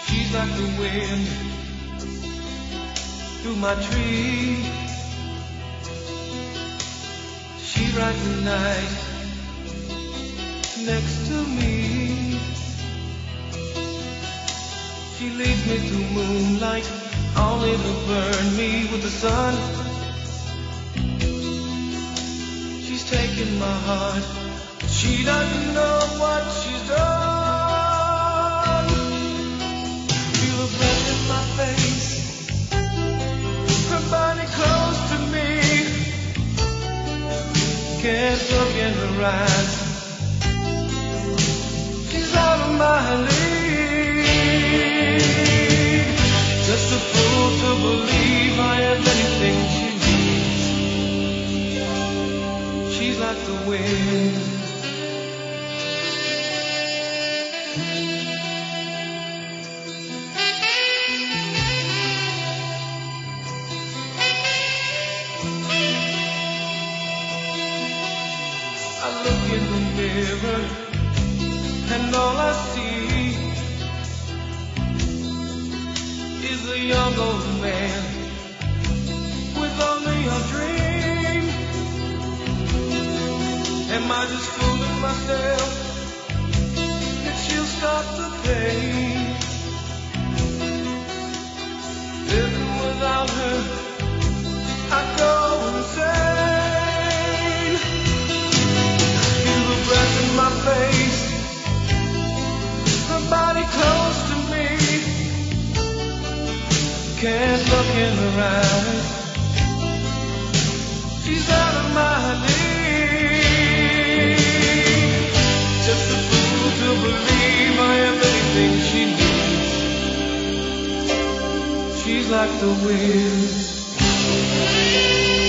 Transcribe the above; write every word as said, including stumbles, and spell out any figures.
She's like the wind through my tree. She rides the night next to me. She leads me through moonlight, only to burn me with the sun. She's taken my heart, but she doesn't know what she's done. Feel her breath in my face, her body close to me. Can't look in her eyes, she's out of my league. Just a fool to believe I have anything she needs. She's like the wind. I look in the mirror and all I see is a young old man with only a dream. Am I just fooling myself that she'll stop the pain? Living without her, I go insane. Feel the breath in my face, her body close to me. Can't look in her eyes, she's out of my league. Just a fool to believe I have anything she needs. She's like the wind.